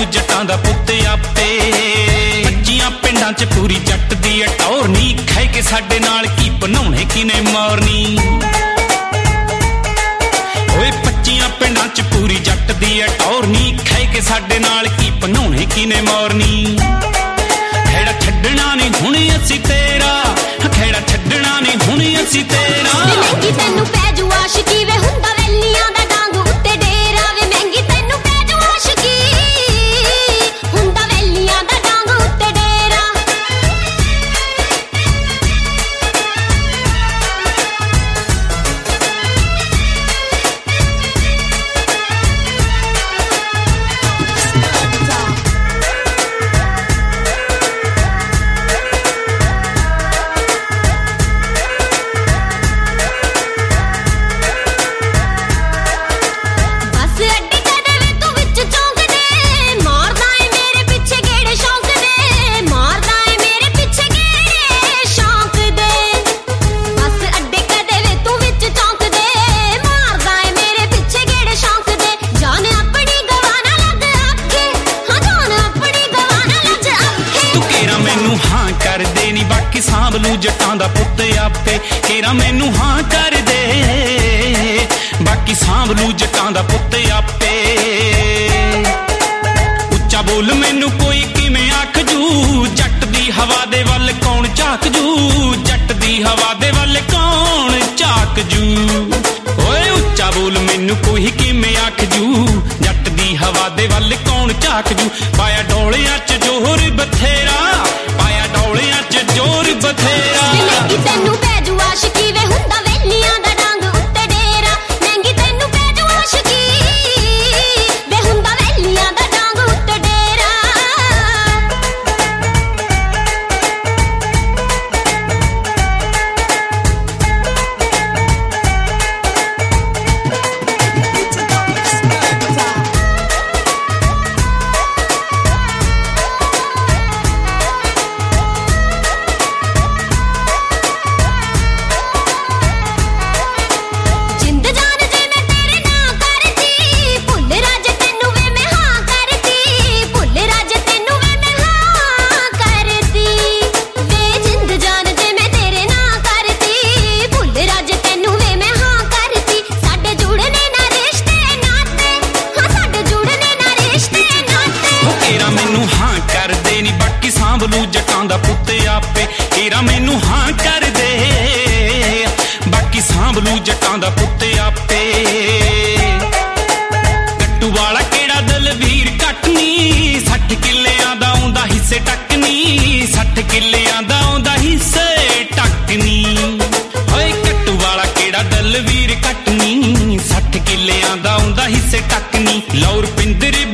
ਸਾਂਭਲੂ ਜੱਟਾਂ ਦਾ ਪੁੱਤ ਆਪੇ। 25 ਪਿੰਡਾਂ 'ਚ ਪੂਰੀ ਜੱਟ ਦੀ ਟੌਰ ਨੀ, ਖਹਿ ਕੇ ਸਾਡੇ ਨਾਲ ਕੀ ਬਣਾਉਣੇ ਕਿਨੇ ਮੋਰਨੀ। ਓਏ 25 ਪਿੰਡਾਂ 'ਚ ਪੂਰੀ ਜੱਟ ਦੀ ਟੌਰ ਨੀ, ਖਹਿ ਕੇ ਸਾਡੇ ਨਾਲ ਕੀ ਬਣਾਉਣੇ ਕਿਨੇ ਮੋਰਨੀ। ਖੇੜਾ ਛੱਡਣਾ ਨਹੀਂ ਹੁਣ ਅਸੀਂ ਤੇਰਾ, ਖੇੜਾ ਛੱਡਣਾ ਨਹੀਂ ਹੁਣ ਅਸੀਂ ਤੇਰਾ। ਮਹਿੰਗੀ ਤੈਨੂੰ ਪੈ ਜੂ ਆਸ਼ਕੀ ਵੇ ਹੁੰਦਾ ਵੈਲੀਆਂ ਦਾ ਡਾਂਗ ਉੱਤੇ ਡੇਰਾ ਵੇ। ਮਹਿੰਗੀ ਤੈਨੂੰ ਪੈ ਜੂ ਆਸ਼ਕੀ ਹੁੰਦਾ ਵੈਲੀਆਂ ਦਾ ਡਾਂਗ ਉੱਤੇ ਡੇਰਾ। ਸਾਂਭਲੂ ਜੱਟਾਂ ਦਾ ਪੁੱਤ ਆਪੇ। ਕੇਰਾ ਮੈਨੂੰ ਹਾਂ ਕਰ ਦੇ, ਬਾਕੀ ਸਾਂਭਲੂ ਜੱਟਾਂ ਦਾ ਪੁੱਤ ਆਪੇ। ਉੱਚਾ ਬੋਲ ਮੈਨੂੰ ਕੋਈ ਕਿਵੇਂ ਆਖ ਜੂ, ਜੱਟ ਦੀ ਹਵਾ ਦੇ ਵੱਲ ਕੌਣ ਝਾਕ ਜੂ, ਜੱਟ ਦੀ ਹਵਾ ਦੇ ਵੱਲ ਕੌਣ ਝਾਕ ਜੂ। ਓਏ ਉੱਚਾ ਬੋਲ ਮੈਨੂੰ ਕੋਈ ਕਿਵੇਂ ਆਖ ਜੂ, ਜੱਟ ਦੀ ਹਵਾ ਦੇ ਵੱਲ ਕੌਣ ਝਾਕ ਜੂ। ਪਾਇਆ ਡੋਲਿਆਂ 'ਚ ਜ਼ੋਰ ਬਥੇਰਾ, ਪਾਇਆ ਡੋਲਿਆਂ 'ਚ ਜ਼ੋਰ ਬਥੇਰਾ। ਮਹਿੰਗੀ ਤੈਨੂੰ ਪੈ ਜੂ ਆਸ਼ਕੀ ਵੇ ਹੁੰਦਾ ਵੈਲੀਆਂ ਦਾ ਡਾਂਗ ਉੱਤੇ ਡੇਰਾ। ਮਹਿੰਗੀ ਤੈਨੂੰ ਪੈ ਜੂ ਆਸ਼ਕੀ ਵੇ ਹੁੰਦਾ ਵੈਲੀਆਂ ਦਾ ਡਾਂਗ ਉੱਤੇ ਡੇਰਾ। ਸਾਂਭਲੂ ਜੱਟਾਂ ਦਾ ਪੁੱਤ ਆਪੇ। ਕੇਰਾ ਮੈਨੂੰ ਹਾਂ ਕਰ ਦੇ, ਬਾਕੀ ਸਾਂਭਲੂ ਜੱਟਾਂ ਦਾ ਪੁੱਤ ਆਪੇ। ਕੱਟੂ ਵਾਲਾ ਕਿਹੜਾ ਦਲਵੀਰ ਕੱਟਨੀ, 60 ਕਿੱਲਿਆਂ ਦਾ ਆਉਂਦਾ ਹਿੱਸੇ ਟੱਕਨੀ, 60 ਕਿੱਲਿਆਂ ਦਾ ਆਉਂਦਾ ਹਿੱਸੇ ਟੱਕਨੀ। ਓਏ ਕੱਟੂ ਵਾਲਾ ਕਿਹੜਾ ਦਲਵੀਰ ਕੱਟਨੀ, 60 ਕਿੱਲਿਆਂ ਦਾ ਆਉਂਦਾ ਹਿੱਸੇ ਟੱਕਨੀ। ਲੌਰ ਪਿੰਦਰ